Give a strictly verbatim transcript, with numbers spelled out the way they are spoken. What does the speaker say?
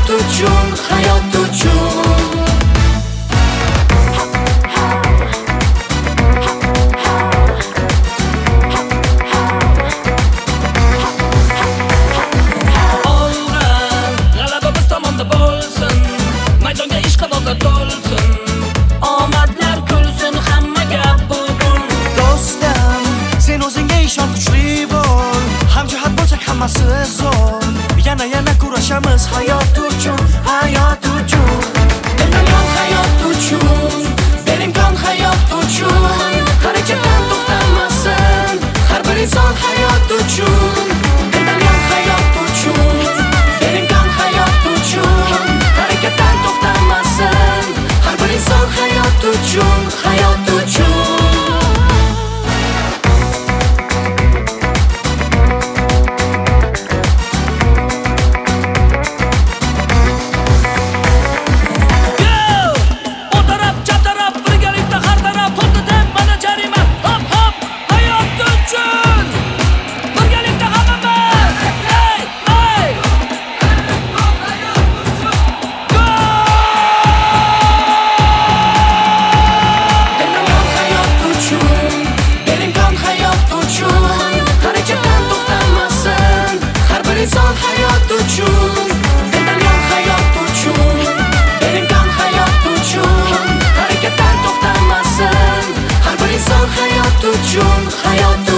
hayot uchun, hayot uchun. Omadlar kulsin hammaga bugun. Do'stim, sen o'zingga ishon, kuchli bo'l. Hamjihat bo'lsak hammasi zo'r. Yana yana kurashamiz hayot uchun, hayot uchun. Dildan hayot uchun, berimkon hayot uchun. Harakatdan to'xtamasin har bir inson hayot uchun. Dildan hayot uchun, berimkon hayot uchun. Harakatdan to'xtamasin har bir inson hayot uchun, hayot uchun. İnson hayot uchun, dildan hayot uchun, berimkon hayot uchun. Harakatdan to'xtamasin har bir inson hayot uchun, hayot uchun.